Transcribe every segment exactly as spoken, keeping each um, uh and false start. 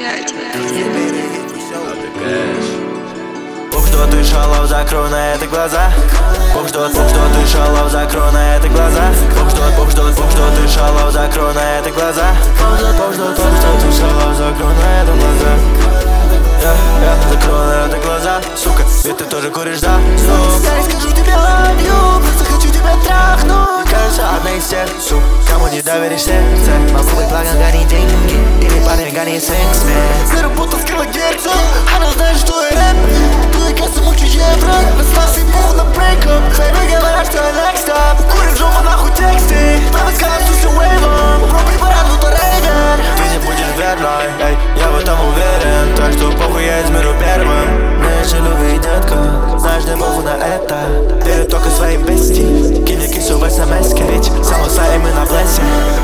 блядь. Бог ждет и шалов, закрой на это глаза. Бог ждет, Бог ждет и шалов, закрой на это глаза. Бог ждет, Бог ждет, Бог ждет и шалов, закрой на это глаза. Бог ждет, Бог ждет, Бог ждет и шалов, закрой на это глаза. Я, я, закрой на это глаза, сука, ведь ты тоже куришь, да? Я не скажу тебе love you, просто хочу тебя трахнуть. Кажется, одна из тех, сук, кому не доверишь сердце. Могу быть благом, гони деньги, или парень, гони секс, man. Заработал с килогерца, она знает, что я рэп. Ты, кажется, мучу евро, расслабься и похуй на брейкап. Хэви говорят, что я next up, курим жопу нахуй тексты. Правый сканер с усим вейвом, попробуй препарат, будто рейвен. Ты не будешь верной, эй, я в этом уверен. Так что похуй, я измеру первым. Мне еще любви, детка, знаешь, не похуй на это. Верю только своей бести, кинь кису в смс-ке, ведь само сайм мы на блессе.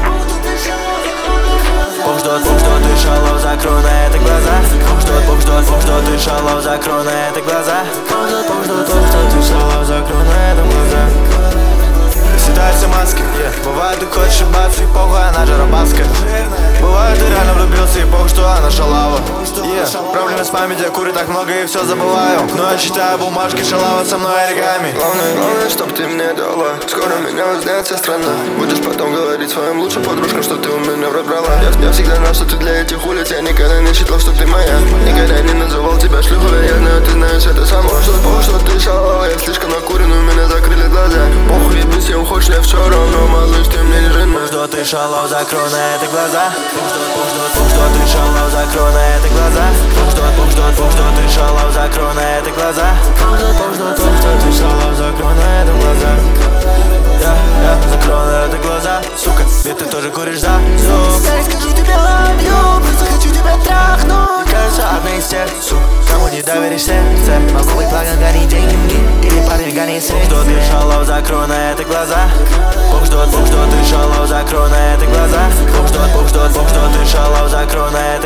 Бог ждет, Бог ждет и шалов, закрой на это глаза. Бог ждет, Бог ждет, Бог ждет и шалов, закрой на это глаза. Бог ждет, Бог ждет, Бог ждет и шалов, закрой на это глаза. Седают все маски, yeah. Бывает ты хочешь ебаться и похуй, она же рабаска. Бывает ты реально влюбился и похуй, что она шалава, yeah. Проблемы с памятью, я курю так много и все забываю. Но я читаю бумажки, шалава со мной оригами. Главное, главное, чтоб ты мне дала. Скоро меня узнает вся страна. Будешь потом говорить своим лучшим подружкам, что ты у меня в рот брала. Я, я всегда знал, что ты для этих улиц. Я никогда не считал, что ты моя. Никогда не называл тебя шлюхой. Я знаю, ты знаешь это сама. Что, похуй, что ты шалава. Я слишком накурен, у меня закрыли глаза. Похуй, ебись, я хочешь, я все равно, малыш, ты мне не жена. Бог ждет и шалов, закрой на это глаза. Бог ждет, Бог ждет, Бог ждет и шалов, закрой на это глаза. Бог ждет, Бог ждет, Бог ждет и шалов, закрой на это глаза. Бог ждет, Бог ждет, Бог ждет и шалов, закрой на это глаза. Я, я, закрой на это глаза, сука, ведь ты тоже куришь, да? Я не скажу тебе love you, просто хочу тебя трахнуть. Кажется, одна из тех, сук, кому не доверишь сердце. Могу быть благом, гони деньги, или парень, гони секс. Бог ждет и шалов, закрой на это глаза. Бог ждет, Бог ждет и шалов, закрой на это глаза. Бог ждет, Бог ждет, Бог ждет и шалов, закрой на это